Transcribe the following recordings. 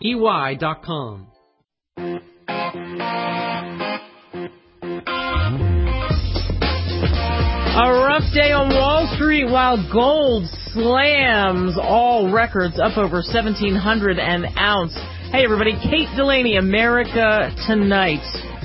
EY.com. A rough day on Wall Street while gold slams all records up over $1,700 an ounce. Hey everybody, Kate Delaney, America Tonight.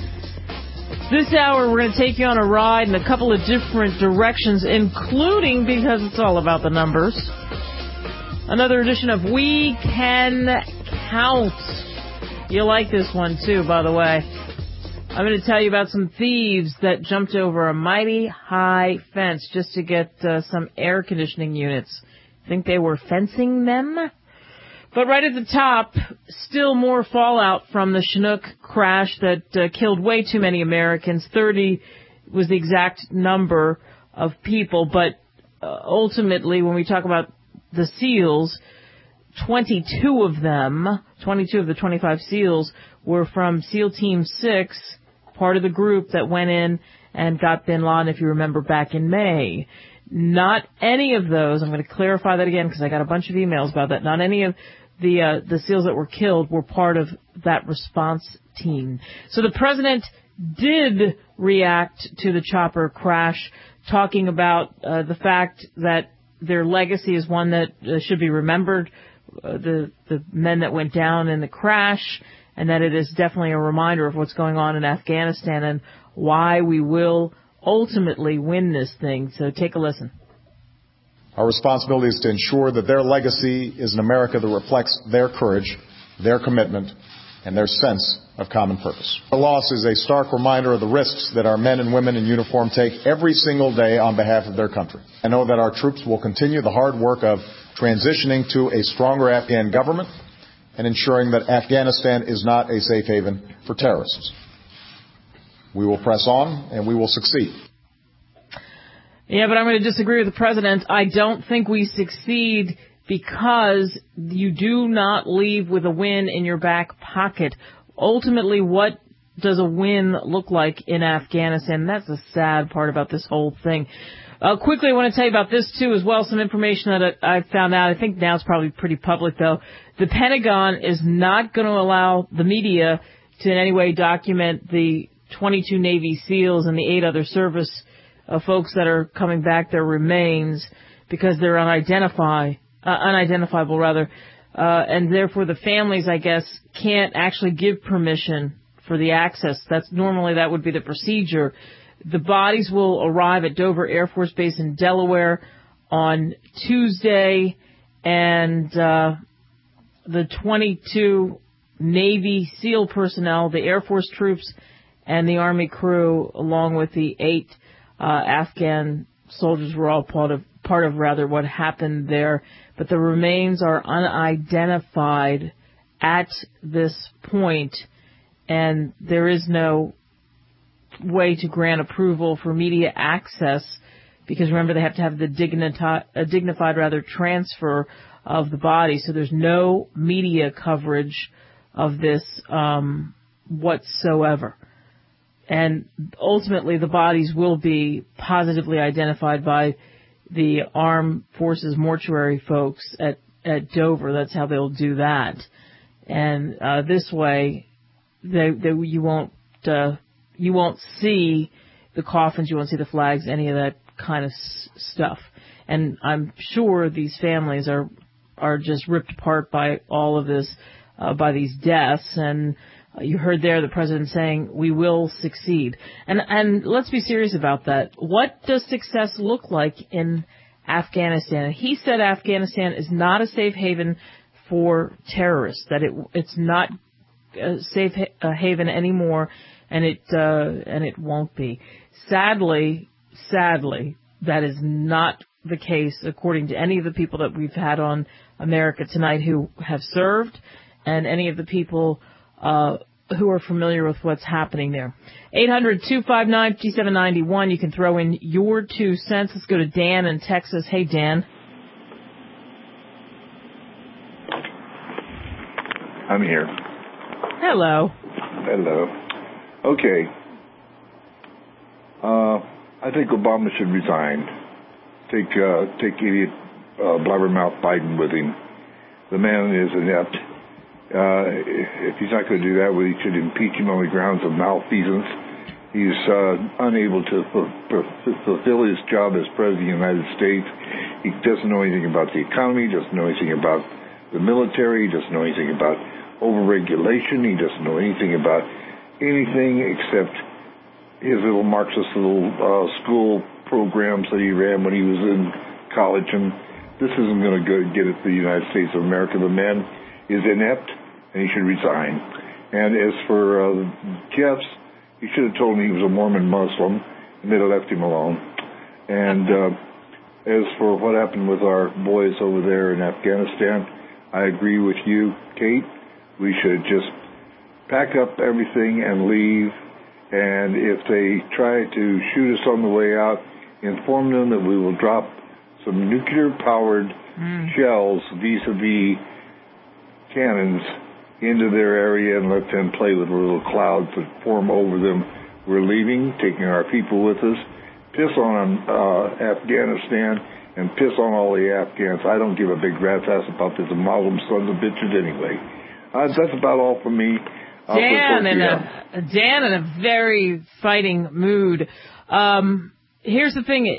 This hour we're going to take you on a ride in a couple of different directions, including, because it's all about the numbers, another edition of We Can Count. You'll like this one too, by the way. I'm going to tell you about some thieves that jumped over a mighty high fence just to get some air conditioning units. Think they were fencing them? But right at the top, still more fallout from the Chinook crash that killed way too many Americans. 30 was the exact number of people. But ultimately, when we talk about the SEALs, 22 of the 25 SEALs were from SEAL Team 6, part of the group that went in and got bin Laden, if you remember, back in May. Not any of those, I'm going to clarify that again because I got a bunch of emails about that, not any of the SEALs that were killed were part of that response team. So the president did react to the chopper crash, talking about the fact that their legacy is one that should be remembered, the men that went down in the crash, and that it is definitely a reminder of what's going on in Afghanistan and why we will ultimately win this thing. So take a listen. Our responsibility is to ensure that their legacy is an America that reflects their courage, their commitment, and their sense of common purpose. The loss is a stark reminder of the risks that our men and women in uniform take every single day on behalf of their country. I know that our troops will continue the hard work of transitioning to a stronger Afghan government and ensuring that Afghanistan is not a safe haven for terrorists. We will press on and we will succeed. Yeah, but I'm going to disagree with the president. I don't think we succeed because you do not leave with a win in your back pocket. Ultimately, what does a win look like in Afghanistan? That's the sad part about this whole thing. Quickly, I want to tell you about this, too, as well, some information that I found out. I think now it's probably pretty public, though. The Pentagon is not going to allow the media to in any way document the 22 Navy SEALs and the 8 other service folks that are coming back, their remains, because they're unidentifiable, and therefore the families, I guess, can't actually give permission for the access. That would be the procedure. The bodies will arrive at Dover Air Force Base in Delaware on Tuesday, and the 22 Navy SEAL personnel, the Air Force troops, and the Army crew, along with the 8 Afghan soldiers, were all part of what happened there. But the remains are unidentified at this point, and there is no way to grant approval for media access because, remember, they have to have the dignified transfer of the body. So there's no media coverage of this whatsoever. And ultimately, the bodies will be positively identified by the Armed Forces mortuary folks at Dover. That's how they'll do that. And this way, you won't see the coffins, you won't see the flags, any of that kind of stuff. And I'm sure these families are just ripped apart by all of this, by these deaths. And you heard there the president saying, we will succeed. And let's be serious about that. What does success look like in Afghanistan? He said Afghanistan is not a safe haven for terrorists, that it's not a safe haven anymore, and it won't be. Sadly, that is not the case, according to any of the people that we've had on America Tonight who have served, and any of the people who are familiar with what's happening there. 800-259-5791. You can throw in your 2 cents. Let's go to Dan in Texas. Hey, Dan. I'm here. Hello. Okay. I think Obama should resign. Take idiot blabbermouth Biden with him. The man is inept. If he's not going to do that, we should impeach him on the grounds of malfeasance. He's unable to fulfill his job as President of the United States. He doesn't know anything about the economy, doesn't know anything about the military, he doesn't know anything about overregulation, he doesn't know anything about anything except his little Marxist school programs that he ran when he was in college, and this isn't going to get it to the United States of America. The man is inept, and he should resign. And as for Jeffs, he should have told me he was a Mormon Muslim, and they'd have left him alone. And as for what happened with our boys over there in Afghanistan, I agree with you, Kate. We should just pack up everything and leave. And if they try to shoot us on the way out, inform them that we will drop some nuclear-powered shells vis-a-vis cannons into their area and let them play with little clouds that form over them. We're leaving, taking our people with us. Piss on Afghanistan and piss on all the Afghans. I don't give a big rat's ass about this Muslim sons of bitches anyway. That's about all for me. Dan in a very fighting mood. Here's the thing.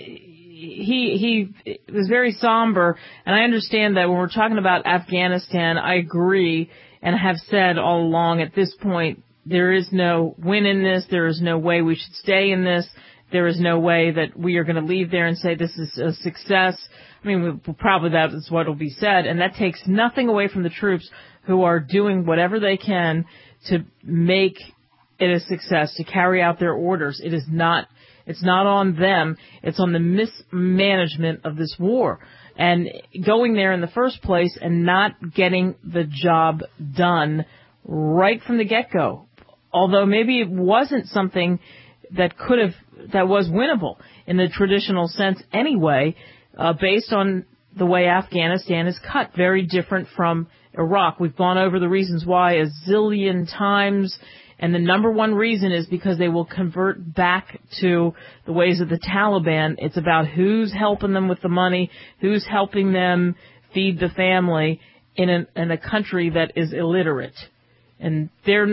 He was very somber, and I understand that when we're talking about Afghanistan, I agree and have said all along at this point, there is no win in this. There is no way we should stay in this. There is no way that we are going to leave there and say this is a success. I mean, probably that is what will be said, and that takes nothing away from the troops who are doing whatever they can to make it a success, to carry out their orders. It's not on them. It's on the mismanagement of this war. And going there in the first place and not getting the job done right from the get-go. Although maybe it wasn't something that was winnable in the traditional sense anyway, based on the way Afghanistan is cut. Very different from Iraq. We've gone over the reasons why a zillion times, and the number one reason is because they will convert back to the ways of the Taliban. It's about who's helping them with the money, who's helping them feed the family in a country that is illiterate. And they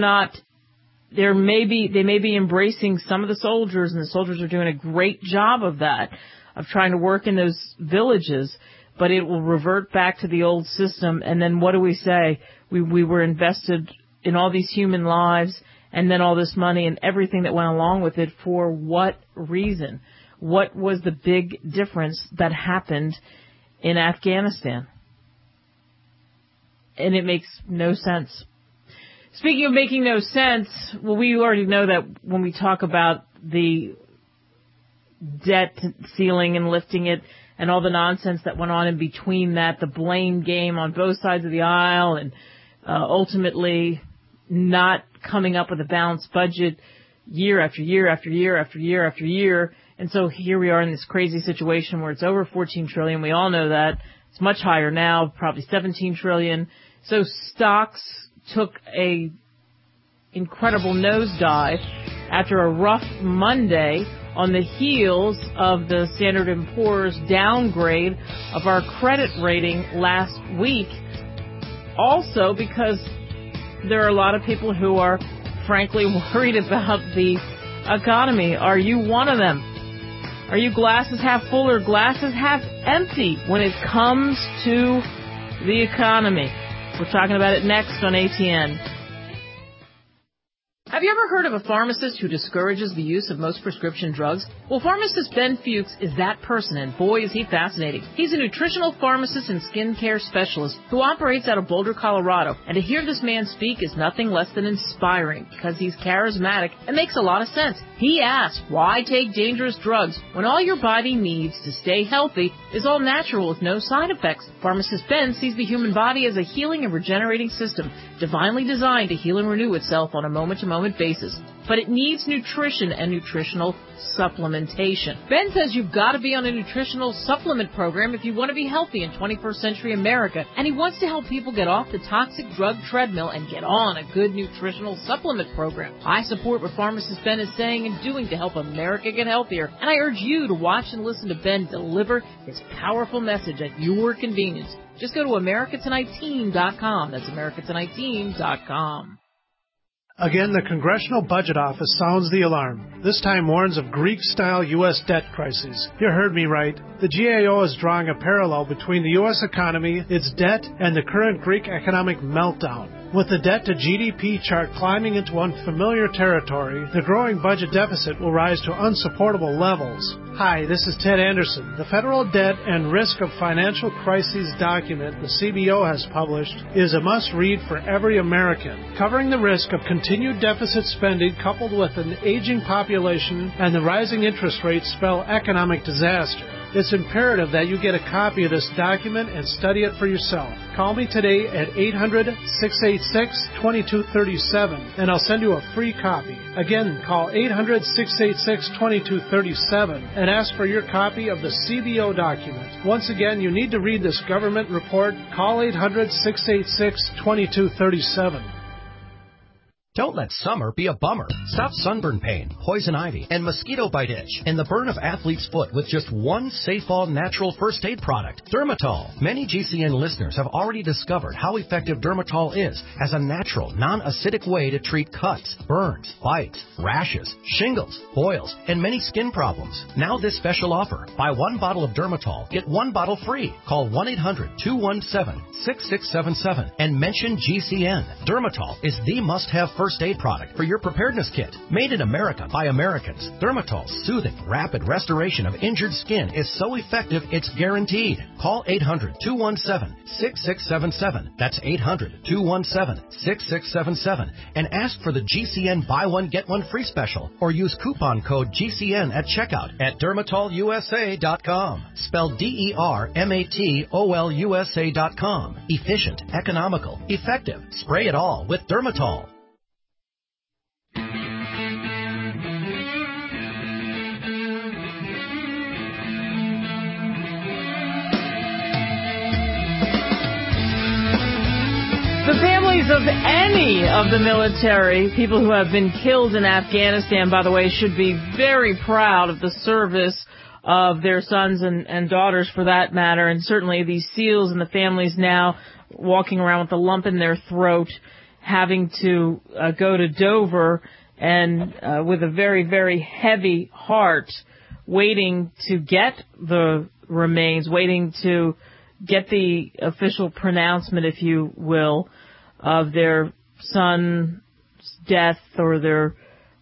may be embracing some of the soldiers, and the soldiers are doing a great job of that, of trying to work in those villages, but it will revert back to the old system. And then what do we say? We were invested in all these human lives and then all this money and everything that went along with it. For what reason? What was the big difference that happened in Afghanistan? And it makes no sense. Speaking of making no sense, well, we already know that when we talk about the debt ceiling and lifting it and all the nonsense that went on in between that, the blame game on both sides of the aisle, and ultimately not coming up with a balanced budget year after year after year after year after year. And so here we are in this crazy situation where it's over $14 trillion. We all know that. It's much higher now, probably $17 trillion. So stocks took a incredible nosedive after a rough Monday on the heels of the Standard & Poor's downgrade of our credit rating last week. Also because there are a lot of people who are frankly worried about the economy. Are you one of them? Are you glasses half full or glasses half empty when it comes to the economy? We're talking about it next on ATN. Have you ever heard of a pharmacist who discourages the use of most prescription drugs? Well, pharmacist Ben Fuchs is that person, and boy, is he fascinating. He's a nutritional pharmacist and skincare specialist who operates out of Boulder, Colorado. And to hear this man speak is nothing less than inspiring because he's charismatic and makes a lot of sense. He asks, why take dangerous drugs when all your body needs to stay healthy is all natural with no side effects? Pharmacist Ben sees the human body as a healing and regenerating system, divinely designed to heal and renew itself on a moment-to-moment moment basis. But it needs nutrition and nutritional supplementation. Ben says you've got to be on a nutritional supplement program if you want to be healthy in 21st century America, and he wants to help people get off the toxic drug treadmill and get on a good nutritional supplement program. I support what pharmacist Ben is saying and doing to help America get healthier, and I urge you to watch and listen to Ben deliver his powerful message at your convenience. Just go to AmericaTonightTeam.com. That's AmericaTonightTeam.com. Again, the Congressional Budget Office sounds the alarm. This time warns of Greek-style U.S. debt crises. You heard me right. The GAO is drawing a parallel between the U.S. economy, its debt, and the current Greek economic meltdown. With the debt-to-GDP chart climbing into unfamiliar territory, the growing budget deficit will rise to unsupportable levels. Hi, this is Ted Anderson. The Federal Debt and Risk of Financial Crises document the CBO has published is a must-read for every American, covering the risk of continued deficit spending coupled with an aging population and the rising interest rates spell economic disaster. It's imperative that you get a copy of this document and study it for yourself. Call me today at 800-686-2237 and I'll send you a free copy. Again, call 800-686-2237 and ask for your copy of the CBO document. Once again, you need to read this government report. Call 800-686-2237. Don't let summer be a bummer. Stop sunburn pain, poison ivy, and mosquito bite itch, and the burn of athlete's foot with just one Safe All natural first aid product, Dermatol. Many GCN listeners have already discovered how effective Dermatol is as a natural, non-acidic way to treat cuts, burns, bites, rashes, shingles, boils, and many skin problems. Now this special offer. Buy one bottle of Dermatol, get one bottle free. Call 1-800-217-6677 and mention GCN. Dermatol is the must-have first aid product for your preparedness kit. Made in America by Americans, Dermatol's soothing, rapid restoration of injured skin is so effective it's guaranteed. Call 800-217-6677. That's 800-217-6677 and ask for the GCN Buy One Get One Free special or use coupon code GCN at checkout at DermatolUSA.com. Spelled DermatolUSA.com. Efficient, economical, effective. Spray it all with Dermatol. The families of any of the military, people who have been killed in Afghanistan, by the way, should be very proud of the service of their sons and daughters for that matter. And certainly these SEALs and the families now walking around with a lump in their throat, having to go to Dover and with a very, very heavy heart, waiting to get the remains, waiting to get the official pronouncement, if you will, of their son's death or their,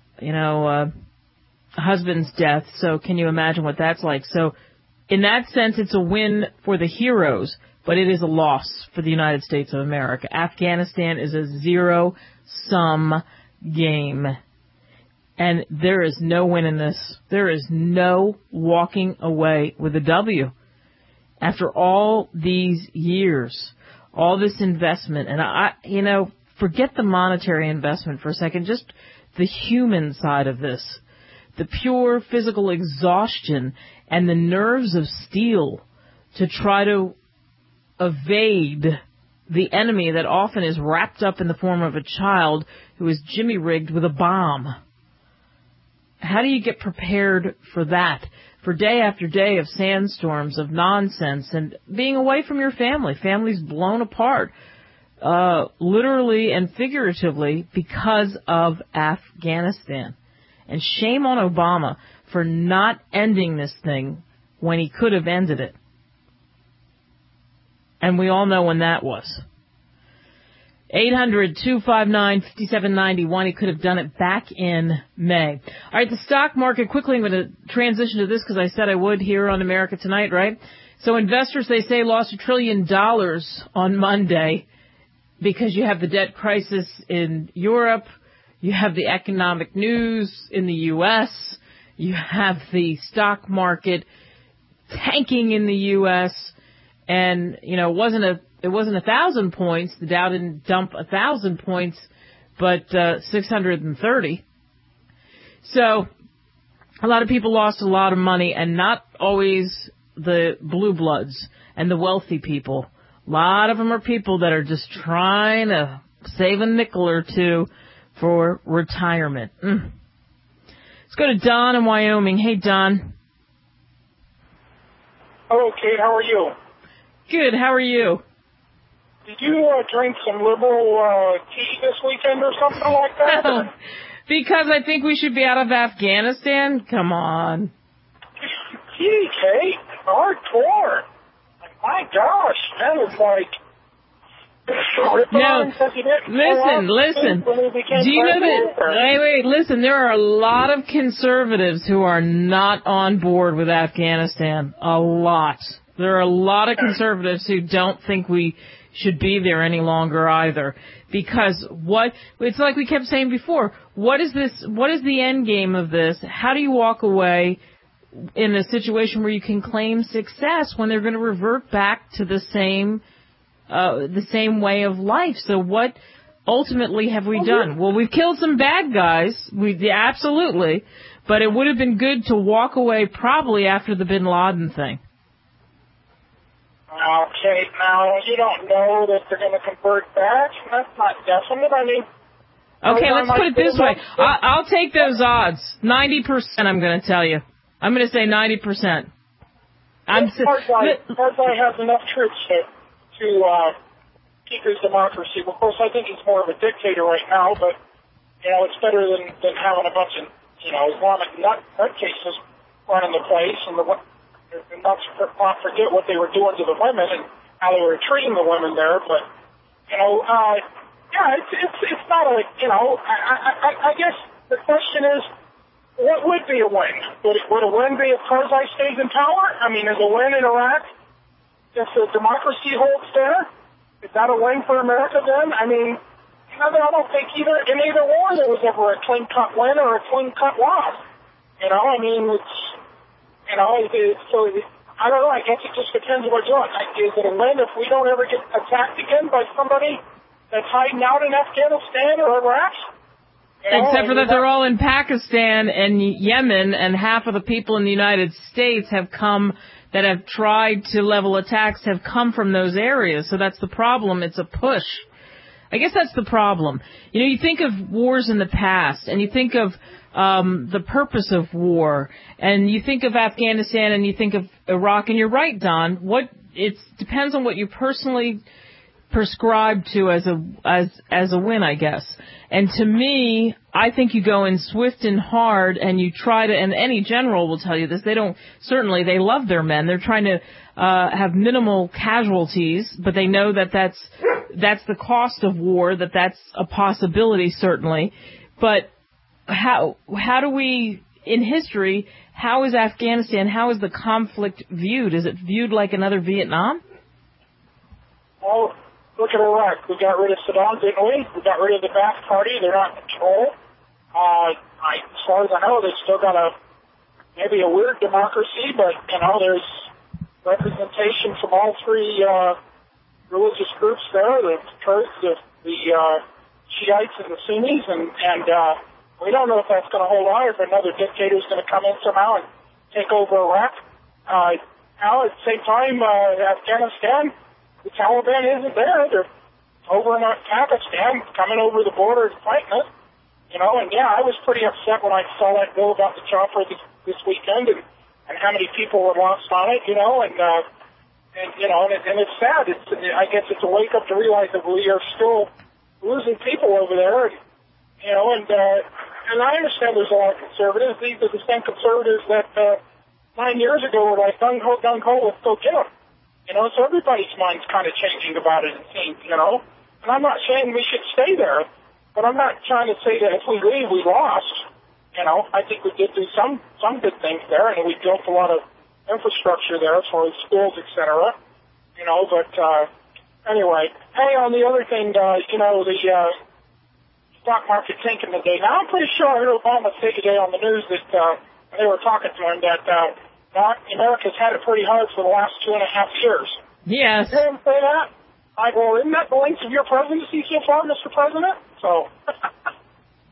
husband's death. So can you imagine what that's like? So in that sense, it's a win for the heroes, but it is a loss for the United States of America. Afghanistan is a zero-sum game. And there is no win in this. There is no walking away with a W. After all these years, all this investment, and forget the monetary investment for a second, just the human side of this, the pure physical exhaustion and the nerves of steel to try to evade the enemy that often is wrapped up in the form of a child who is jimmy-rigged with a bomb. How do you get prepared for that? For day after day of sandstorms, of nonsense, and being away from your family. Families blown apart, literally and figuratively, because of Afghanistan. And shame on Obama for not ending this thing when he could have ended it. And we all know when that was. 800-259-5791. He could have done it back in May. All right, the stock market, quickly, I'm going to transition to this because I said I would here on America Tonight, right? So investors, they say, lost $1 trillion on Monday because you have the debt crisis in Europe, you have the economic news in the U.S., you have the stock market tanking in the U.S., and, it wasn't 1,000 points. The Dow didn't dump 1,000 points but 630. So a lot of people lost a lot of money, and not always the blue bloods and the wealthy people. A lot of them are people that are just trying to save a nickel or two for retirement. Let's go to Don in Wyoming. Hey, Don. Hello, Kate. How are you? Good. How are you? Did you drink some liberal tea this weekend or something like that? Because I think we should be out of Afghanistan? Come on. Gee, Kate. Hardcore. My gosh. That was like... No, listen. Do you know that? Wait, listen. There are a lot of conservatives who are not on board with Afghanistan. A lot. There are a lot of conservatives who don't think we should be there any longer either. Because it's like we kept saying before, what is this? What is the end game of this? How do you walk away in a situation where you can claim success when they're going to revert back to the same way of life? So what ultimately have we done? Well, we've killed some bad guys. Absolutely. But it would have been good to walk away probably after the Bin Laden thing. Okay, now you don't know that they're going to convert back. That's not definite. I mean... Okay, let's put it this way. I'll take those odds. 90%, I'm going to tell you. I'm going to say 90%. Karzai has enough troops to keep his democracy. Of course, I think he's more of a dictator right now, but, it's better than having a bunch of, Islamic nutcases running the place and not forget what they were doing to the women and how they were treating the women there. But, it's not a, I guess the question is, what would be a win? Would a win be if Karzai stays in power? I mean, is a win in Iraq if the democracy holds there? Is that a win for America then? I mean, I don't think in either war there was ever a clean-cut win or a clean-cut loss. I mean, so I don't know. I guess it just depends what you're doing. Is it a win if we don't ever get attacked again by somebody that's hiding out in Afghanistan or Iraq? Except for that they're all in Pakistan and Yemen, and half of the people in the United States have tried to level attacks have come from those areas. So that's the problem. It's a push. I guess that's the problem. You think of wars in the past, and you think of the purpose of war, and you think of Afghanistan, and you think of Iraq, and you're right, Don. It depends on what you personally prescribe to as a win, I guess. And to me, I think you go in swift and hard, and you try to. And any general will tell you this. They love their men. They're trying to have minimal casualties, but they know that that's the cost of war. That's a possibility, certainly. But how do we, in history, how is Afghanistan, how is the conflict viewed? Is it viewed like another Vietnam? Well, look at Iraq. We got rid of Saddam, didn't we? We got rid of the Ba'ath Party. They're not in control. As far as I know, they still got maybe a weird democracy, but, there's representation from all three religious groups there, the Kurds, the Shiites, and the Sunnis, and we don't know if that's going to hold on, or if another dictator is going to come in somehow and take over Iraq. Now, at the same time, Afghanistan, the Taliban isn't there. They're over in Pakistan, coming over the border and fighting it. And I was pretty upset when I saw that bill about the chopper this weekend and how many people were lost on it, and it's sad. I guess it's a wake up to realize that we are still losing people over there, and I understand there's a lot of conservatives. These are the same conservatives that 9 years ago were like gung ho, let's go get them. So everybody's mind's kind of changing about it, it seems, And I'm not saying we should stay there, but I'm not trying to say that if we leave, we lost. I think we did do some good things there, and we built a lot of infrastructure there as far as schools, et cetera. But anyway. Hey, on the other thing, the stock market tanking today. Now, I'm pretty sure I heard Obama say today on the news that they were talking to him that America's had it pretty hard for the last 2.5 years. Yes. Did you hear him say that? Well, isn't that the length of your presidency so far, Mr. President? So...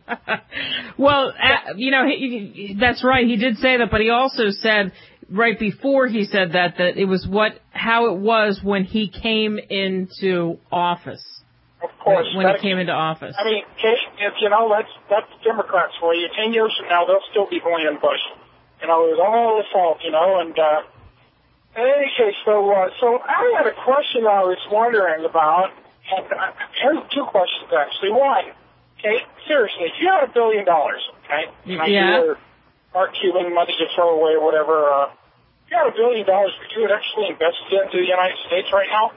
Well, that's right. He did say that, but he also said right before he said that it was how it was when he came into office. Of course. When he came into office. I mean, that's the Democrats for you. 10 years from now, they'll still be blaming Bush. It was all his fault, and in any case, so I had a question I was wondering about, and here's two questions, actually. One, okay, seriously, if you had $1 billion, okay, yeah, or Mark Cuban money to throw away or whatever, if you had $1 billion, would you actually invest it into the United States right now?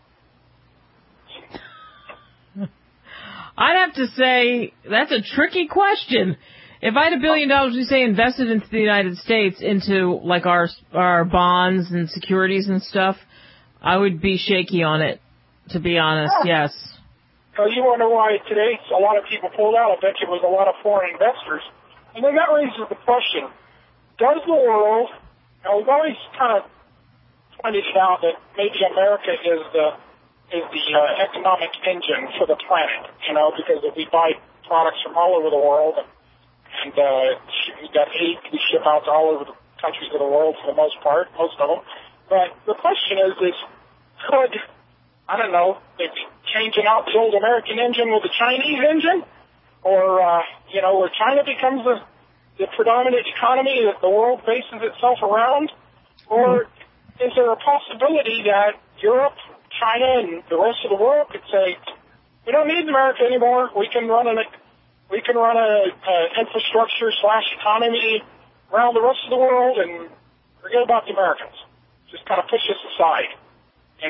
I'd have to say that's a tricky question. If I had $1 billion, we say invested into the United States, into like our bonds and securities and stuff, I would be shaky on it, to be honest. Yes. So you wonder why today a lot of people pulled out. I bet you it was a lot of foreign investors. And then that raises the question: does the world? Now we've always kind of pointed out that maybe America is the economic engine for the planet. Because if we buy products from all over the world. And we got aid we ship out to all over the countries of the world for the most part, most of them. But the question is could, I don't know, maybe changing out the old American engine with the Chinese engine? Or, where China becomes the predominant economy that the world bases itself around? Or is there a possibility that Europe, China, and the rest of the world could say, we don't need America anymore, we can run an infrastructure / economy around the rest of the world and forget about the Americans. Just kind of push us aside, and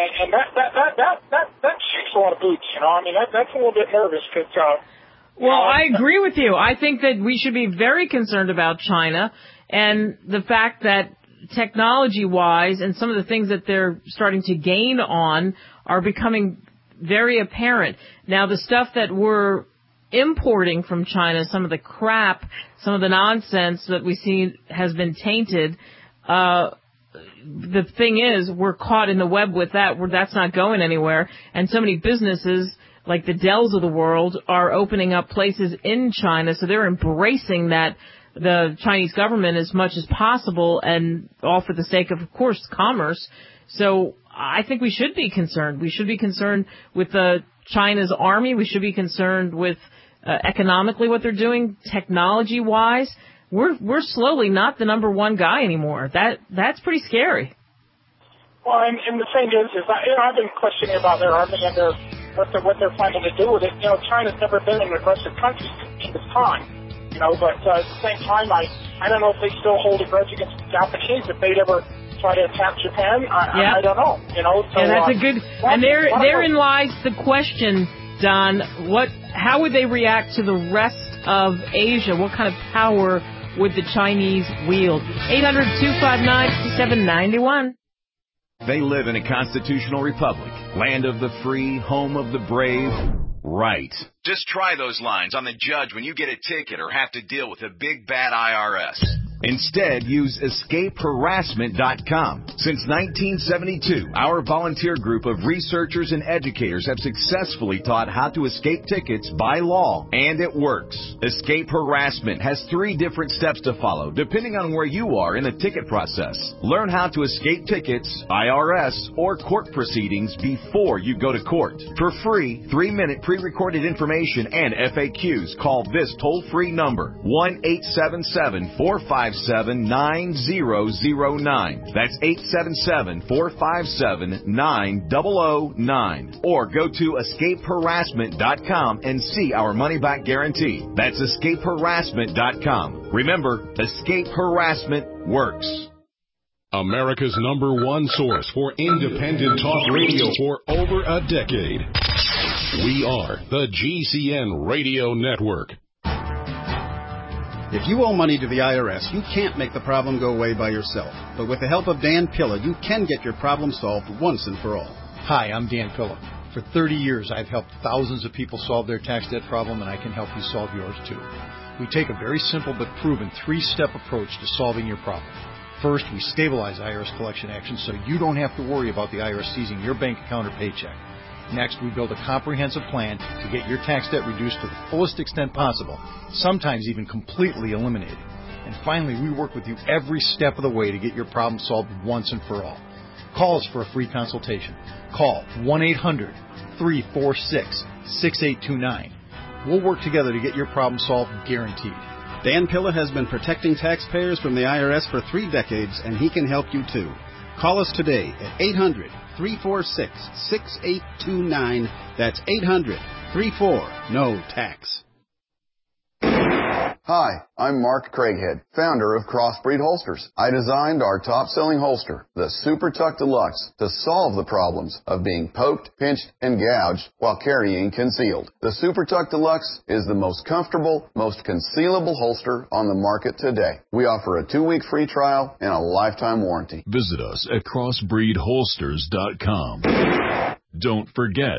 that shakes a lot of boots, I mean, that's a little bit nervous because. I agree with you. I think that we should be very concerned about China and the fact that technology-wise and some of the things that they're starting to gain on are becoming very apparent. Now, the stuff that we're importing from China, some of the crap, some of the nonsense that we see has been tainted. The thing is, we're caught in the web with that, where that's not going anywhere. And so many businesses, like the Dells of the world, are opening up places in China, so they're embracing that, the Chinese government, as much as possible, and all for the sake of course, commerce. So I think we should be concerned. We should be concerned with China's army. We should be concerned with economically what they're doing, technology-wise. We're slowly not the number one guy anymore. That's pretty scary. Well, and the thing is I've been questioning about their army and what they're planning to do with it. China's never been an aggressive country in this time. But at the same time, I don't know if they still hold a grudge against the Japanese, if they'd ever try to attack Japan. I don't know. So, that's a good. And therein lies the question, Don. How would they react to the rest of Asia? What kind of power would the Chinese wield? 800-259-2791. They live in a constitutional republic, land of the free, home of the brave. Right. Just try those lines on the judge when you get a ticket or have to deal with a big bad IRS. Instead, use escapeharassment.com. Since 1972, our volunteer group of researchers and educators have successfully taught how to escape tickets by law, and it works. Escape Harassment has 3 different steps to follow, depending on where you are in the ticket process. Learn how to escape tickets, IRS, or court proceedings before you go to court. For free, 3-minute pre-recorded information and FAQs, call this toll-free number, 1-877-457-9009. That's 877-457-9009. Or go to escapeharassment.com and see our money-back guarantee. That's escapeharassment.com. Remember, Escape Harassment works. America's #1 source for independent talk radio for over a decade. We are the GCN Radio Network. If you owe money to the IRS, you can't make the problem go away by yourself. But with the help of Dan Pilla, you can get your problem solved once and for all. Hi, I'm Dan Pilla. For 30 years, I've helped thousands of people solve their tax debt problem, and I can help you solve yours too. We take a very simple but proven 3-step approach to solving your problem. First, we stabilize IRS collection actions so you don't have to worry about the IRS seizing your bank account or paycheck. Next, we build a comprehensive plan to get your tax debt reduced to the fullest extent possible, sometimes even completely eliminated. And finally, we work with you every step of the way to get your problem solved once and for all. Call us for a free consultation. Call 1-800-346-6829. We'll work together to get your problem solved, guaranteed. Dan Pilla has been protecting taxpayers from the IRS for 3 decades, and he can help you too. Call us today at 800-346-6829. That's 800-34-NO-TAX. Hi, I'm Mark Craighead, founder of Crossbreed Holsters. I designed our top-selling holster, the Super Tuck Deluxe, to solve the problems of being poked, pinched, and gouged while carrying concealed. The Super Tuck Deluxe is the most comfortable, most concealable holster on the market today. We offer a 2-week free trial and a lifetime warranty. Visit us at crossbreedholsters.com. Don't forget,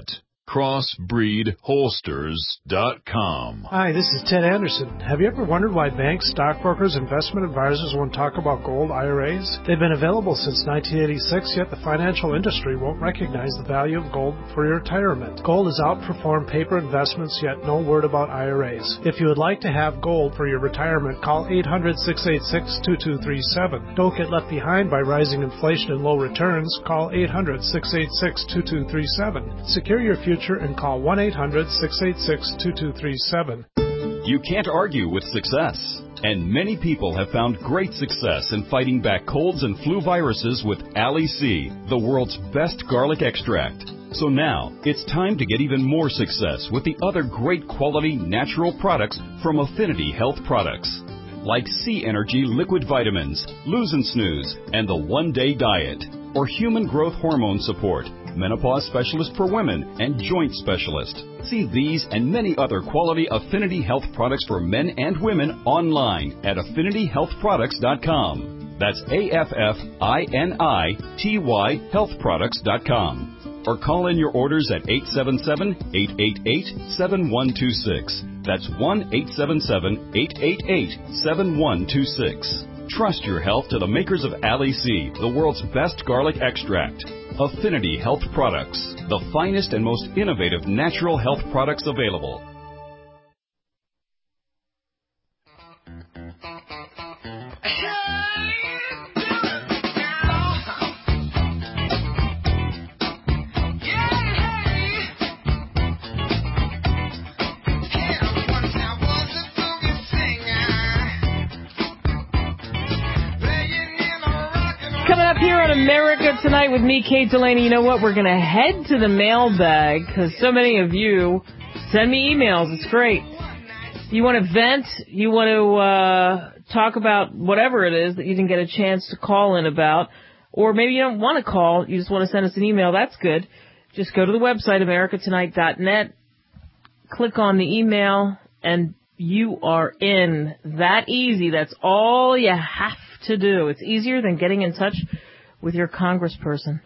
crossbreedholsters.com. Hi, this is Ted Anderson. Have you ever wondered why banks, stockbrokers, investment advisors won't talk about gold IRAs? They've been available since 1986, yet the financial industry won't recognize the value of gold for your retirement. Gold has outperformed paper investments, yet no word about IRAs. If you would like to have gold for your retirement, call 800-686-2237. Don't get left behind by rising inflation and low returns. Call 800-686-2237. Secure your future and call 1-800-686-2237. You can't argue with success. And many people have found great success in fighting back colds and flu viruses with Ali C, the world's best garlic extract. So now, it's time to get even more success with the other great quality natural products from Affinity Health Products, like C Energy Liquid Vitamins, Lose and Snooze, and the One Day Diet, or Human Growth Hormone Support, Menopause Specialist for Women, and Joint Specialist. See these and many other quality Affinity Health products for men and women online at AffinityHealthProducts.com. That's AFFINITY healthproducts.com. Or call in your orders at 877-888-7126. That's 1-877-888-7126. Trust your health to the makers of Ali C, the world's best garlic extract. Affinity Health Products, the finest and most innovative natural health products available. Here on America Tonight with me, Kate Delaney. You know what? We're going to head to the mailbag because so many of you send me emails. It's great. You want to vent? You want to talk about whatever it is that you didn't get a chance to call in about, or maybe you don't want to call. You just want to send us an email. That's good. Just go to the website, americatonight.net, click on the email, and you are in. That easy. That's all you have to do. It's easier than getting in touch with your congressperson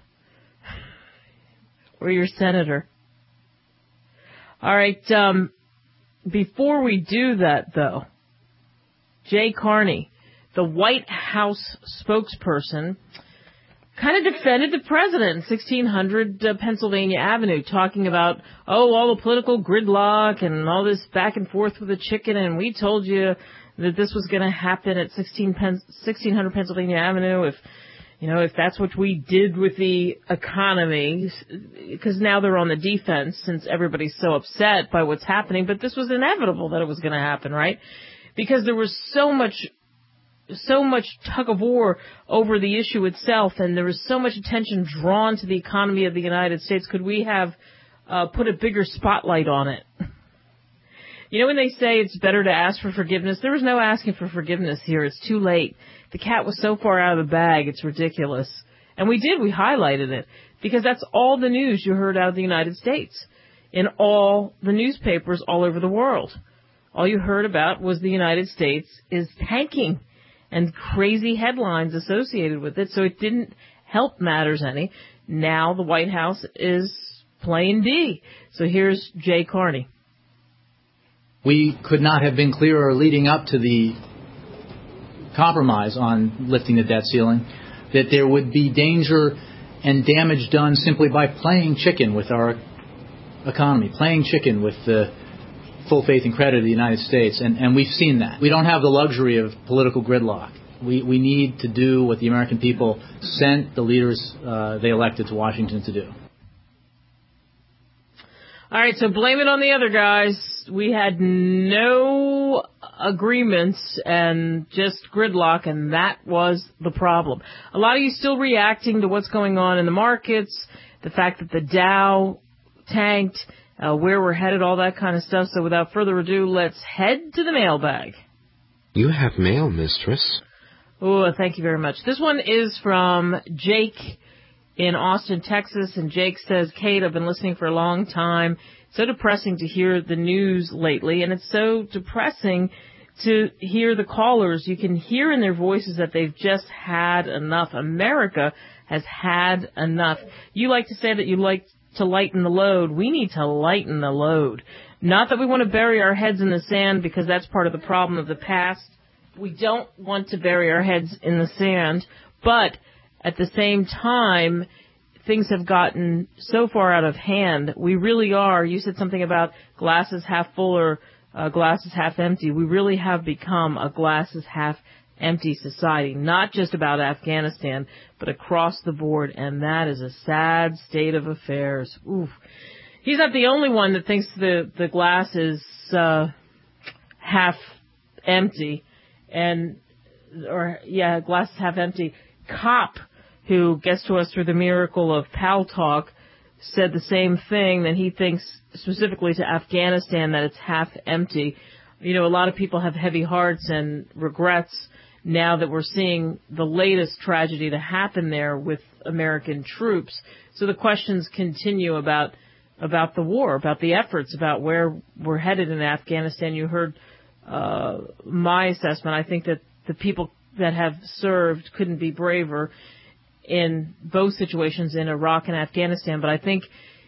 or your senator. All right, before we do that, though, Jay Carney, the White House spokesperson, kind of defended the president in 1600 Pennsylvania Avenue, talking about, all the political gridlock and all this back and forth with the chicken, and we told you that this was going to happen at 1600 Pennsylvania Avenue if that's what we did with the economy, because now they're on the defense since everybody's so upset by what's happening. But this was inevitable that it was going to happen, right? Because there was so much tug of war over the issue itself, and there was so much attention drawn to the economy of the United States. Could we have put a bigger spotlight on it? You know when they say it's better to ask for forgiveness? There was no asking for forgiveness here. It's too late. The cat was so far out of the bag, it's ridiculous. And we highlighted it, because that's all the news you heard out of the United States in all the newspapers all over the world. All you heard about was the United States is tanking and crazy headlines associated with it, so it didn't help matters any. Now the White House is playing D. So here's Jay Carney. We could not have been clearer leading up to the compromise on lifting the debt ceiling that there would be danger and damage done simply by playing chicken with our economy, playing chicken with the full faith and credit of the United States, and we've seen that. We don't have the luxury of political gridlock. We need to do what the American people sent the leaders they elected to Washington to do. All right, so blame it on the other guys. We had no agreements and just gridlock, and that was the problem. A lot of you still reacting to what's going on in the markets, the fact that the Dow tanked, where we're headed, all that kind of stuff. So without further ado, let's head to the mailbag. You have mail, mistress. Oh, thank you very much. This one is from Jake in Austin, Texas, and Jake says, Kate, I've been listening for a long time. It's so depressing to hear the news lately, and it's so depressing to hear the callers. You can hear in their voices that they've just had enough. America has had enough. You like to say that you like to lighten the load. We need to lighten the load. Not that we want to bury our heads in the sand, because that's part of the problem of the past. We don't want to bury our heads in the sand, but at the same time, things have gotten so far out of hand. We really are. You said something about glasses half full or glasses half empty. We really have become a glasses half empty society, not just about Afghanistan, but across the board, and that is a sad state of affairs. Oof. He's not the only one that thinks the glass is half empty, glass is half empty. Cop, who gets to us through the miracle of Pal Talk, said the same thing, that he thinks specifically to Afghanistan that it's half empty. You know, a lot of people have heavy hearts and regrets now that we're seeing the latest tragedy to happen there with American troops. So the questions continue about the war, about the efforts, about where we're headed in Afghanistan. You heard my assessment. I think that the people that have served couldn't be braver in both situations in Iraq and Afghanistan. But I think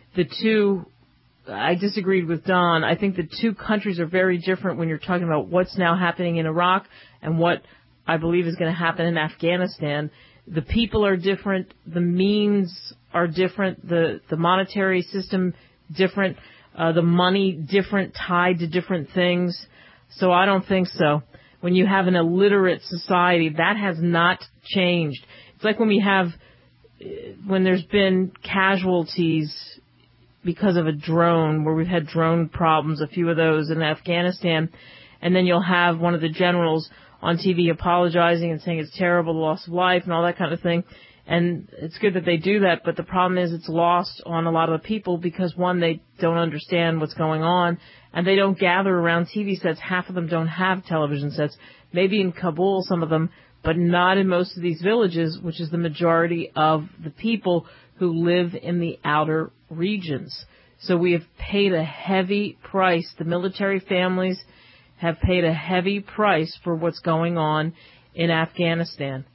I disagreed with Don. I think the two countries are very different when you're talking about what's now happening in Iraq and what I believe is going to happen in Afghanistan. The people are different. The means are different. The monetary system different. The money different, tied to different things. So I don't think so. When you have an illiterate society, that has not changed. It's like when there's been casualties because of a drone, where we've had drone problems, a few of those in Afghanistan, and then you'll have one of the generals on TV apologizing and saying it's terrible, the loss of life and all that kind of thing. And it's good that they do that, but the problem is it's lost on a lot of the people because, one, they don't understand what's going on, and they don't gather around TV sets. Half of them don't have television sets. Maybe in Kabul, some of them, but not in most of these villages, which is the majority of the people who live in the outer regions. So we have paid a heavy price. The military families have paid a heavy price for what's going on in Afghanistan,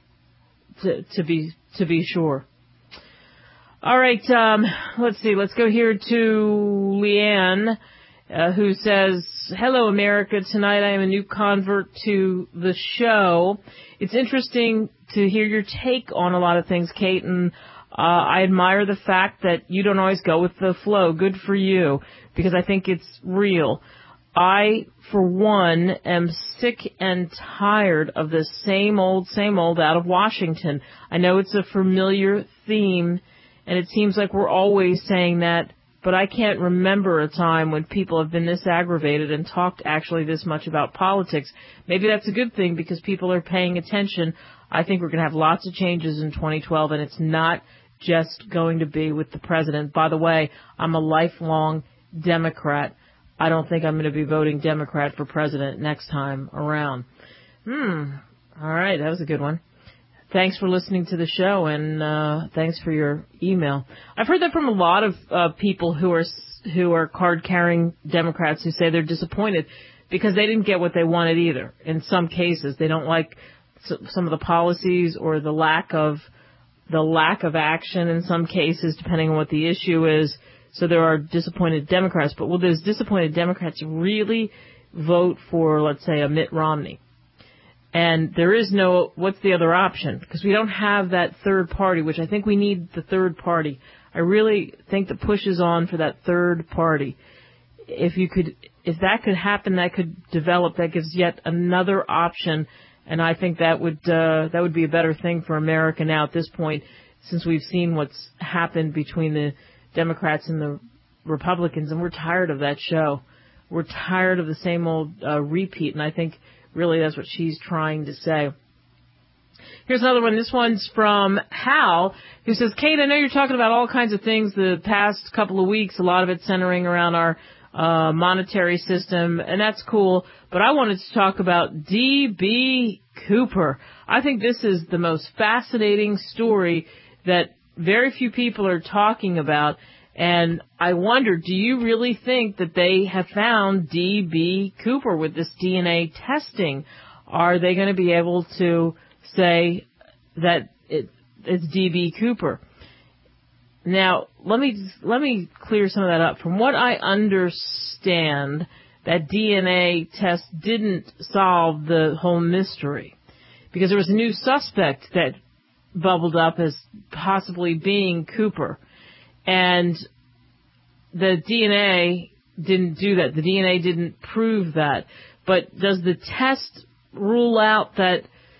to be sure. All right, let's see. Let's go here to Leanne, who says, hello, America. Tonight I am a new convert to the show. It's interesting to hear your take on a lot of things, Kate, and I admire the fact that you don't always go with the flow. Good for you, because I think it's real. I, for one, am sick and tired of the same old out of Washington. I know it's a familiar theme, and it seems like we're always saying that, but I can't remember a time when people have been this aggravated and talked actually this much about politics. Maybe that's a good thing because people are paying attention. I think we're going to have lots of changes in 2012, and it's not just going to be with the president. By the way, I'm a lifelong Democrat. I don't think I'm going to be voting Democrat for president next time around. All right, that was a good one. Thanks for listening to the show, and thanks for your email. I've heard that from a lot of people who are card-carrying Democrats who say they're disappointed because they didn't get what they wanted either. In some cases, they don't like some of the policies or the lack of action in some cases, depending on what the issue is. So there are disappointed Democrats. But will those disappointed Democrats really vote for, let's say, a Mitt Romney? And there is no, what's the other option? Because we don't have that third party, which I think we need the third party. I really think the push is on for that third party. If that could happen, that could develop, that gives yet another option, and I think that would be a better thing for America now at this point, since we've seen what's happened between the Democrats and the Republicans, and we're tired of that show. We're tired of the same old repeat, and I think really that's what she's trying to say. Here's another one. This one's from Hal, who says, Kate, I know you're talking about all kinds of things the past couple of weeks, a lot of it centering around our monetary system, and that's cool, but I wanted to talk about D.B. Cooper. I think this is the most fascinating story that very few people are talking about, and I wonder, do you really think that they have found D.B. Cooper with this DNA testing? Are they going to be able to say that it's D.B. Cooper? Now, let me clear some of that up. From what I understand, that DNA test didn't solve the whole mystery, because there was a new suspect that bubbled up as possibly being Cooper, and the DNA didn't do that. The DNA didn't prove that. But does the test rule out that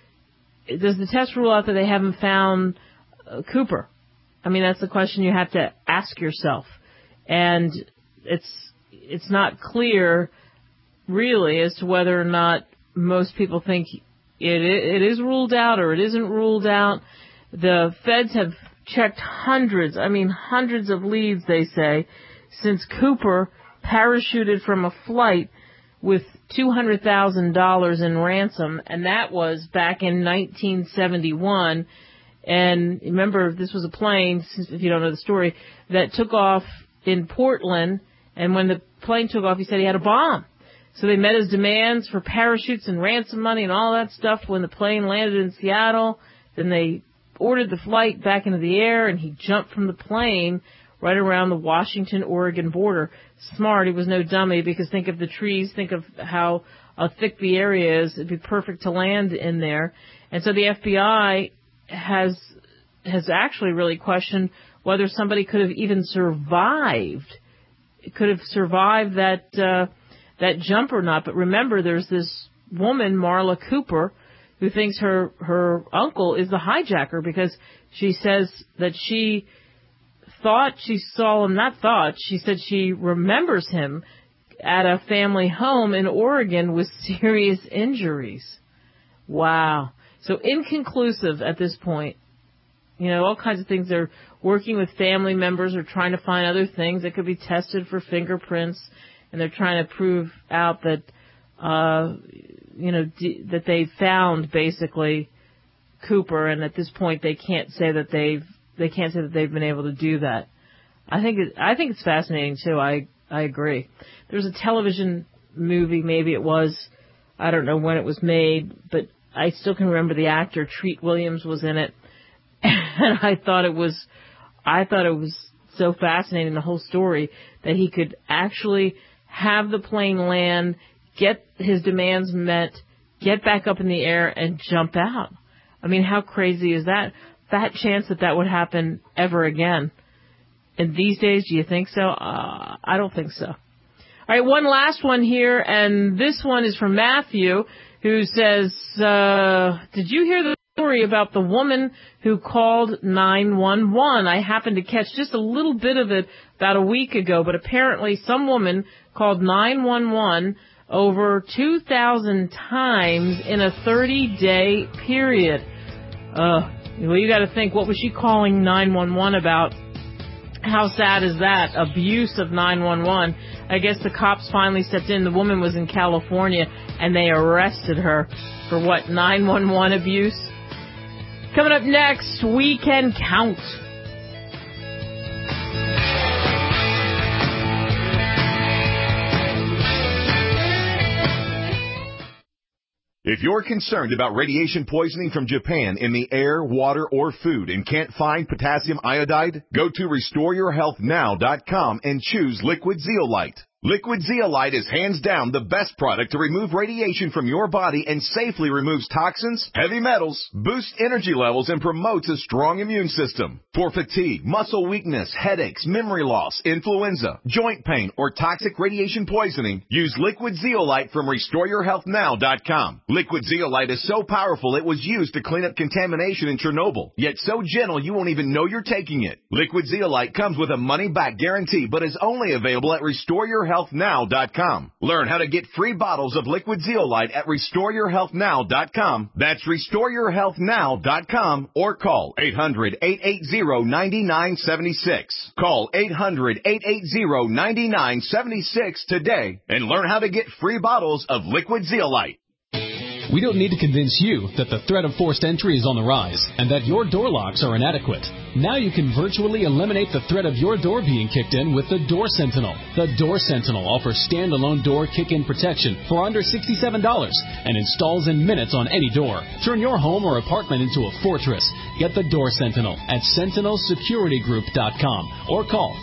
they haven't found Cooper? I mean, that's the question you have to ask yourself. And it's not clear, really, as to whether or not most people think it is ruled out or it isn't ruled out. The feds have checked hundreds of leads, they say, since Cooper parachuted from a flight with $200,000 in ransom, and that was back in 1971. And remember, this was a plane, if you don't know the story, that took off in Portland, and when the plane took off, he said he had a bomb. So they met his demands for parachutes and ransom money and all that stuff when the plane landed in Seattle. Then they ordered the flight back into the air, and he jumped from the plane right around the Washington-Oregon border. Smart, he was no dummy, because think of the trees, think of how thick the area is. It'd be perfect to land in there. And so the FBI has actually really questioned whether somebody could have even survived that jump or not. But remember, there's this woman, Marla Cooper, who thinks her uncle is the hijacker, because she says that she thought she saw him, she said she remembers him at a family home in Oregon with serious injuries. Wow. So inconclusive at this point. You know, all kinds of things. They're working with family members or trying to find other things that could be tested for fingerprints, and they're trying to prove out that, that they found basically Cooper, and at this point they can't say that they've been able to do that. I think it's fascinating too. I agree. There's a television movie, maybe it was, I don't know when it was made, but I still can remember the actor, Treat Williams, was in it, and I thought it was so fascinating, the whole story, that he could actually have the plane land, get his demands met, get back up in the air, and jump out. I mean, how crazy is that? Fat chance that would happen ever again. And these days, do you think so? I don't think so. All right, one last one here, and this one is from Matthew, who says, did you hear the story about the woman who called 911? I happened to catch just a little bit of it about a week ago, but apparently some woman called 911 over 2,000 times in a 30-day period. Well, you got to think, what was she calling 911 about? How sad is that? Abuse of 911. I guess the cops finally stepped in. The woman was in California, and they arrested her for what, 911 abuse? Coming up next, We Can Count. If you're concerned about radiation poisoning from Japan in the air, water, or food and can't find potassium iodide, go to RestoreYourHealthNow.com and choose Liquid Zeolite. Liquid Zeolite is hands down the best product to remove radiation from your body and safely removes toxins, heavy metals, boosts energy levels, and promotes a strong immune system. For fatigue, muscle weakness, headaches, memory loss, influenza, joint pain, or toxic radiation poisoning, use Liquid Zeolite from RestoreYourHealthNow.com. Liquid Zeolite is so powerful it was used to clean up contamination in Chernobyl, yet so gentle you won't even know you're taking it. Liquid Zeolite comes with a money-back guarantee, but is only available at RestoreYourHealthNow.com. Learn how to get free bottles of Liquid Zeolite at RestoreYourHealthNow.com. That's RestoreYourHealthNow.com, or call 800-880-9976. Call 800-880-9976 today and learn how to get free bottles of Liquid Zeolite. We don't need to convince you that the threat of forced entry is on the rise and that your door locks are inadequate. Now you can virtually eliminate the threat of your door being kicked in with the Door Sentinel. The Door Sentinel offers standalone door kick-in protection for under $67 and installs in minutes on any door. Turn your home or apartment into a fortress. Get the Door Sentinel at SentinelSecurityGroup.com or call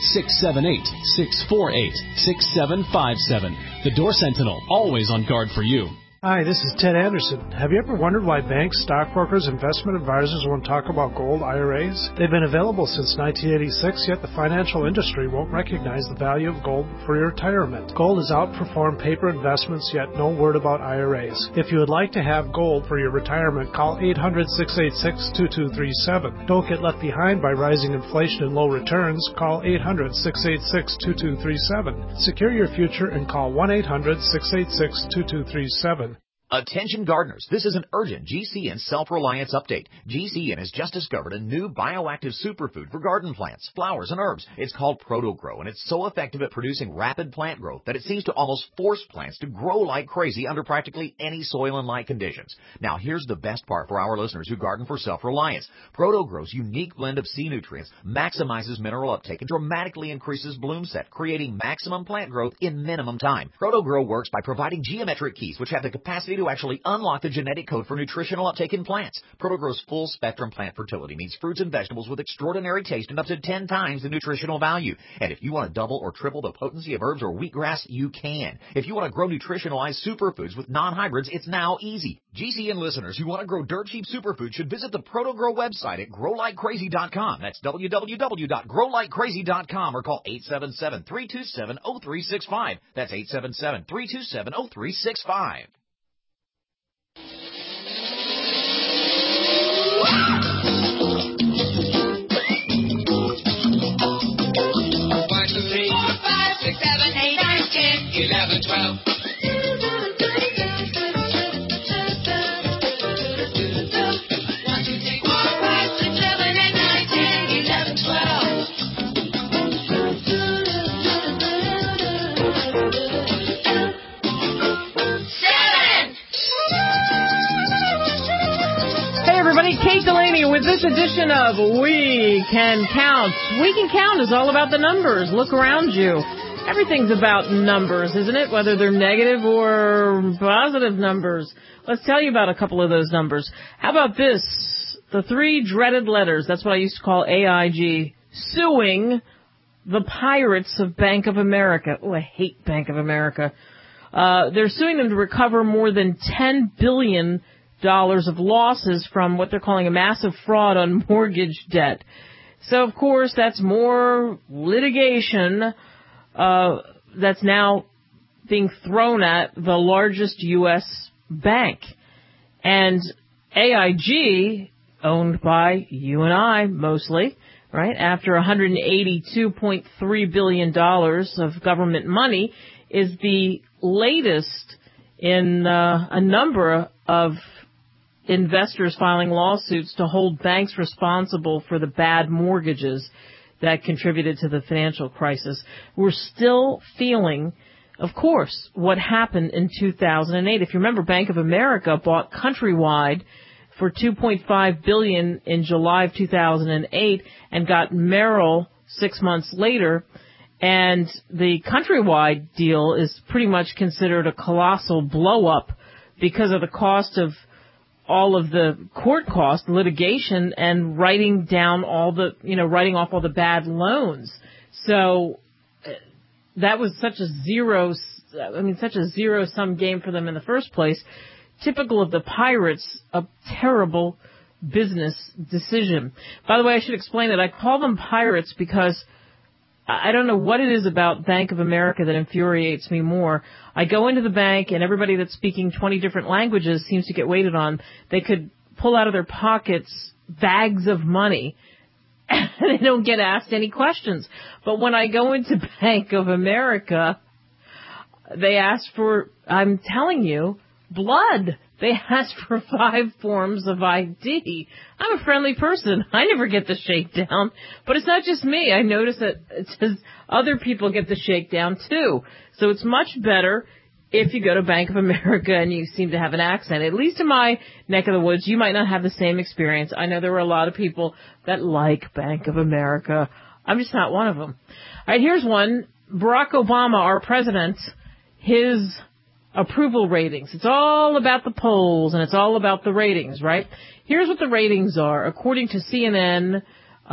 678-648-6757. The Door Sentinel, always on guard for you. Hi, this is Ted Anderson. Have you ever wondered why banks, stockbrokers, investment advisors won't talk about gold IRAs? They've been available since 1986, yet the financial industry won't recognize the value of gold for your retirement. Gold has outperformed paper investments, yet no word about IRAs. If you would like to have gold for your retirement, call 800-686-2237. Don't get left behind by rising inflation and low returns. Call 800-686-2237. Secure your future and call 1-800-686-2237. Attention gardeners, this is an urgent GCN self-reliance update. GCN has just discovered a new bioactive superfood for garden plants, flowers, and herbs. It's called ProtoGrow, and it's so effective at producing rapid plant growth that it seems to almost force plants to grow like crazy under practically any soil and light conditions. Now, here's the best part for our listeners who garden for self-reliance. ProtoGrow's unique blend of C nutrients maximizes mineral uptake and dramatically increases bloom set, creating maximum plant growth in minimum time. ProtoGrow works by providing geometric keys, which have the capacity to actually unlock the genetic code for nutritional uptake in plants. ProtoGrow's full-spectrum plant fertility means fruits and vegetables with extraordinary taste and up to 10 times the nutritional value. And if you want to double or triple the potency of herbs or wheatgrass, you can. If you want to grow nutritionalized superfoods with non-hybrids, it's now easy. GCN listeners who want to grow dirt-cheap superfoods should visit the ProtoGrow website at growlikecrazy.com. That's www.growlikecrazy.com or call 877-327-0365. That's 877-327-0365. One, two, three, four, 5, 6, 7, 8, 9, 10, 11, 12. Kate Delaney with this edition of We Can Count. We Can Count is all about the numbers. Look around you. Everything's about numbers, isn't it? Whether they're negative or positive numbers. Let's tell you about a couple of those numbers. How about this? The 3 dreaded letters. That's what I used to call AIG. Suing the pirates of Bank of America. Oh, I hate Bank of America. They're suing them to recover more than $10 billion of losses from what they're calling a massive fraud on mortgage debt. So, of course, that's more litigation that's now being thrown at the largest U.S. bank. And AIG, owned by you and I mostly, right, after $182.3 billion of government money, is the latest in a number of investors filing lawsuits to hold banks responsible for the bad mortgages that contributed to the financial crisis. We're still feeling, of course, what happened in 2008. If you remember, Bank of America bought Countrywide for $2.5 billion in July of 2008 and got Merrill 6 months later. And the Countrywide deal is pretty much considered a colossal blow-up because of the cost of all of the court costs, litigation, and writing off all the bad loans. So that was such a zero-sum game for them in the first place. Typical of the pirates, a terrible business decision. By the way, I should explain that I call them pirates because I don't know what it is about Bank of America that infuriates me more. I go into the bank and everybody that's speaking 20 different languages seems to get waited on. They could pull out of their pockets bags of money and they don't get asked any questions. But when I go into Bank of America, they ask for, I'm telling you, blood. They ask for 5 forms of ID. I'm a friendly person. I never get the shakedown. But it's not just me. I notice that it says other people get the shakedown too. So it's much better if you go to Bank of America and you seem to have an accent. At least in my neck of the woods, you might not have the same experience. I know there were a lot of people that like Bank of America. I'm just not one of them. All right, here's one. Barack Obama, our president, his approval ratings. It's all about the polls and it's all about the ratings, right? Here's what the ratings are. According to CNN,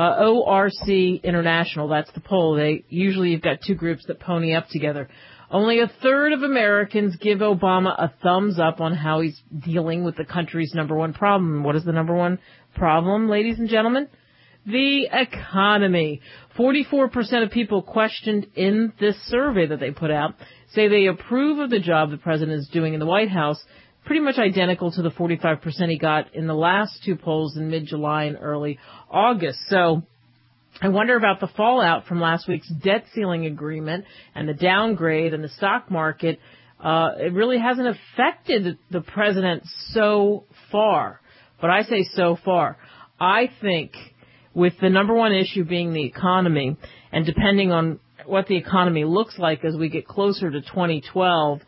ORC International, that's the poll. Usually you've got 2 groups that pony up together. Only a third of Americans give Obama a thumbs up on how he's dealing with the country's number one problem. What is the number one problem, ladies and gentlemen? The economy. 44% of people questioned in this survey that they put out say they approve of the job the president is doing in the White House, pretty much identical to the 45% he got in the last 2 polls in mid-July and early August. So I wonder about the fallout from last week's debt ceiling agreement and the downgrade and the stock market. It really hasn't affected the president so far, but I say so far. I think with the number one issue being the economy, and depending on what the economy looks like as we get closer to 2012,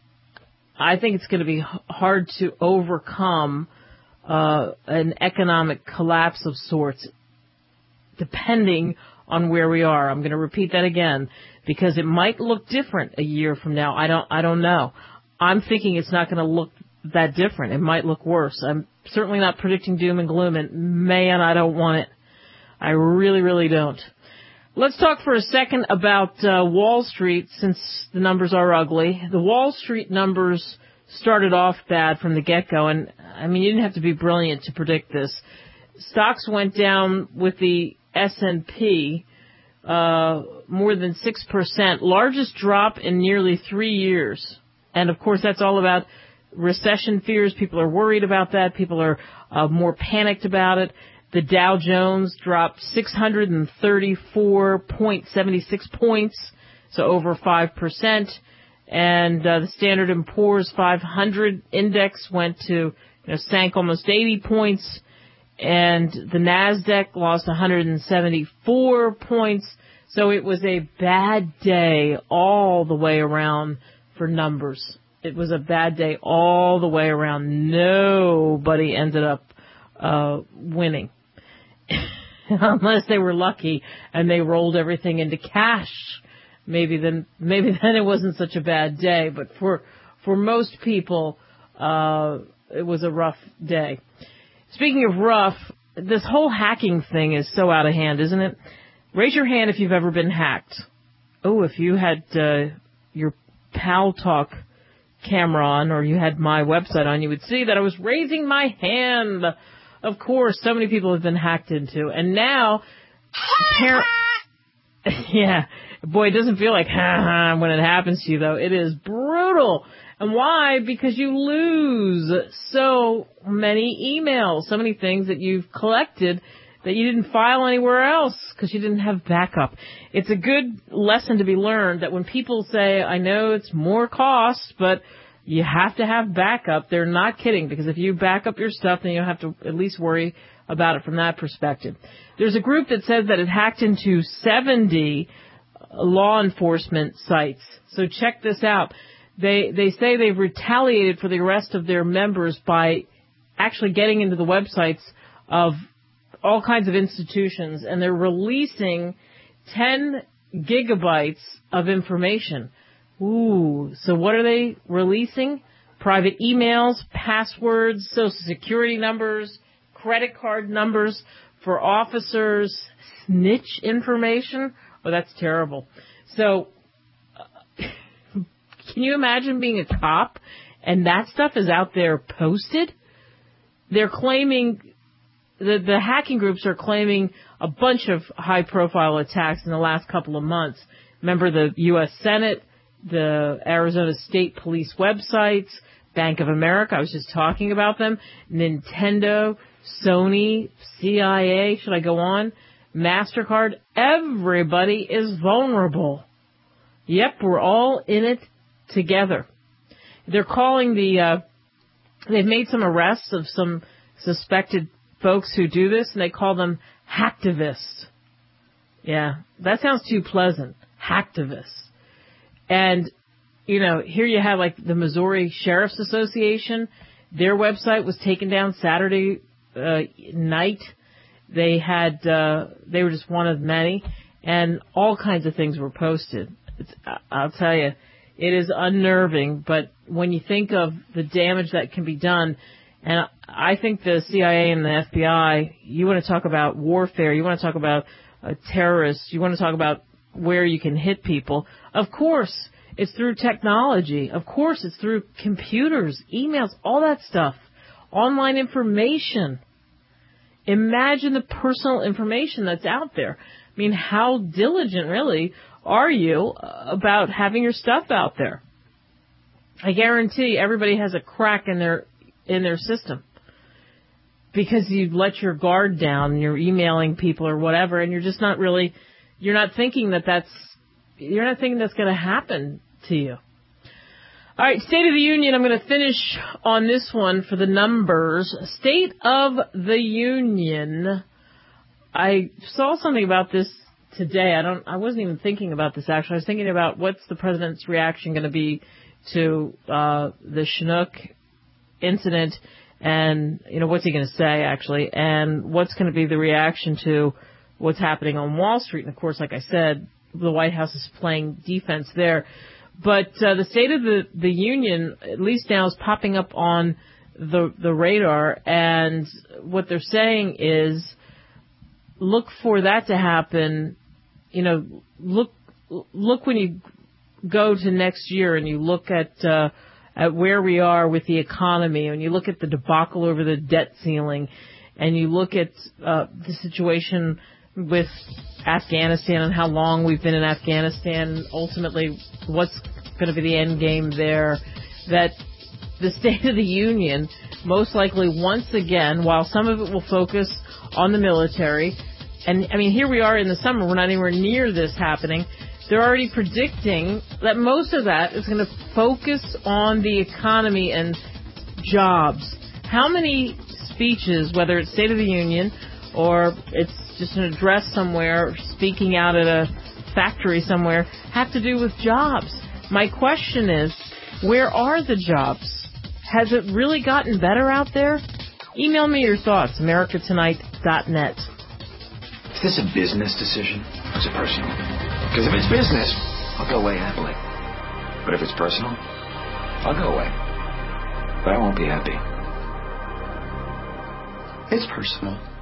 I think it's going to be hard to overcome an economic collapse of sorts, depending on where we are. I'm going to repeat that again because it might look different a year from now. I don't know. I'm thinking it's not going to look that different. It might look worse. I'm certainly not predicting doom and gloom, and man, I don't want it. I really, really don't. Let's talk for a second about Wall Street, since the numbers are ugly. The Wall Street numbers started off bad from the get-go, and, I mean, you didn't have to be brilliant to predict this. Stocks went down with the S&P more than 6%, largest drop in nearly 3 years. And, of course, that's all about recession fears. People are worried about that. People are more panicked about it. The Dow Jones dropped 634.76 points, so over 5%. And the Standard & Poor's 500 index sank almost 80 points. And the NASDAQ lost 174 points. So it was a bad day all the way around for numbers. It was a bad day all the way around. Nobody ended up winning. Unless they were lucky and they rolled everything into cash. Maybe then it wasn't such a bad day. But for most people, it was a rough day. Speaking of rough, this whole hacking thing is so out of hand, isn't it? Raise your hand if you've ever been hacked. Oh, if you had your Pal Talk camera on, or you had my website on, you would see that I was raising my hand. Of course, so many people have been hacked into. And now, yeah, boy, it doesn't feel like ha-ha when it happens to you, though. It is brutal. And why? Because you lose so many emails, so many things that you've collected that you didn't file anywhere else because you didn't have backup. It's a good lesson to be learned that when people say, I know it's more cost, but you have to have backup, they're not kidding, because if you back up your stuff, then you don't have to at least worry about it from that perspective. There's a group that says that it hacked into 70 law enforcement sites. So check this out. They say they've retaliated for the arrest of their members by actually getting into the websites of all kinds of institutions, and they're releasing 10 gigabytes of information. Ooh, so what are they releasing? Private emails, passwords, social security numbers, credit card numbers for officers, snitch information. Oh, that's terrible. So Can you imagine being a cop and that stuff is out there posted? They're claiming, the hacking groups are claiming a bunch of high-profile attacks in the last couple of months. Remember the U.S. Senate, the Arizona State Police websites, Bank of America, I was just talking about them, Nintendo, Sony, CIA, should I go on? MasterCard, everybody is vulnerable. Yep, we're all in it together. They're calling they've made some arrests of some suspected folks who do this, and they call them hacktivists. Yeah, that sounds too pleasant. Hacktivists. And, you know, here you have like the Missouri Sheriff's Association. Their website was taken down Saturday night. They were just one of many, and all kinds of things were posted. I'll tell you, it is unnerving, but when you think of the damage that can be done, and I think the CIA and the FBI, you want to talk about warfare, you want to talk about terrorists, you want to talk about where you can hit people. Of course, it's through technology. Of course, it's through computers, emails, all that stuff, online information. Imagine the personal information that's out there. I mean, how diligent, really, are you about having your stuff out there? I guarantee everybody has a crack in their system because you let your guard down and you're emailing people or whatever, and you're just not really, you're not thinking that's going to happen to you. All right, State of the Union, I'm going to finish on this one for the numbers. State of the Union. I saw something about this today. I wasn't even thinking about this, actually. I was thinking about what's the president's reaction going to be to the Chinook incident, and, you know, what's he going to say, actually, and what's going to be the reaction to what's happening on Wall Street. And, of course, like I said, the White House is playing defense there. But the State of the Union, at least now, is popping up on the radar, and what they're saying is, look for that to happen. You know, look when you go to next year and you look at where we are with the economy, and you look at the debacle over the debt ceiling, and you look at the situation with Afghanistan and how long we've been in Afghanistan, ultimately what's going to be the end game there, that the State of the Union most likely once again, while some of it will focus on the military, and I mean, here we are in the summer, we're not anywhere near this happening, they're already predicting that most of that is going to focus on the economy and jobs. How many speeches, whether it's State of the Union or it's just an address somewhere, speaking out at a factory somewhere, have to do with jobs? My question is, where are the jobs? Has it really gotten better out there? Email me your thoughts, americatonight.net. Is this a business decision or is it personal? Because if it's business, I'll go away happily. But if it's personal, I'll go away. But I won't be happy. It's personal.